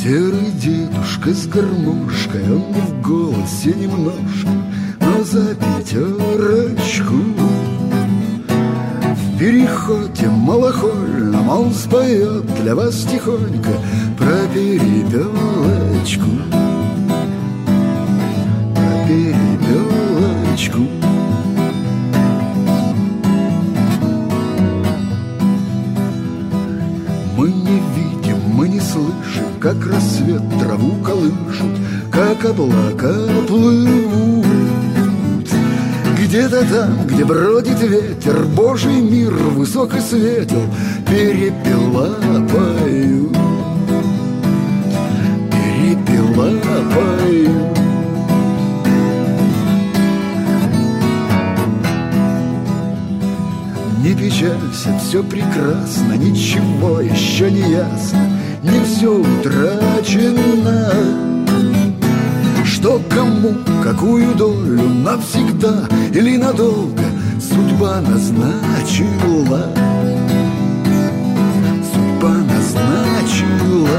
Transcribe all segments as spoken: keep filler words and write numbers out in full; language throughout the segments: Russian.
Серый дедушка с гармошкой, он не в голосе немножко, но за пятерочку. В переходе малохольном он споет для вас тихонько про перепелочку, про перепелочку. Мы не видим, мы не слышим, как рассвет траву колышет, как облака плывут. Где-то там, где бродит ветер, Божий мир высок и светел, перепела поют, перепела поют. Не печалься, все прекрасно, ничего еще не ясно, не все утрачено. Что кому, какую долю, навсегда или надолго судьба назначила, судьба назначила.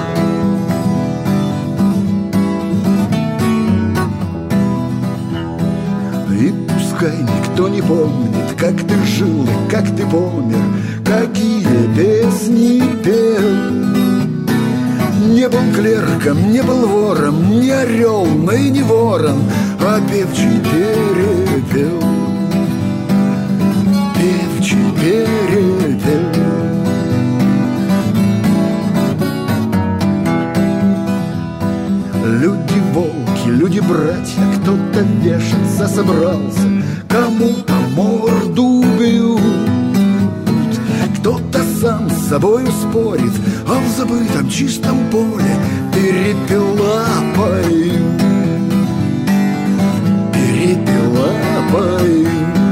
И пускай никто не помнит, как ты жил и как ты помер, какие песни пел. Не был клерком, не был вором, не орел, но и не ворон, а певчий перепел, певчий перепел. Люди-волки, люди-братья, кто-то вешаться собрался, кому-то морду бьют, кто-то сам с собою спорит, а в забытом чистом поле перепела поют, перепела поют.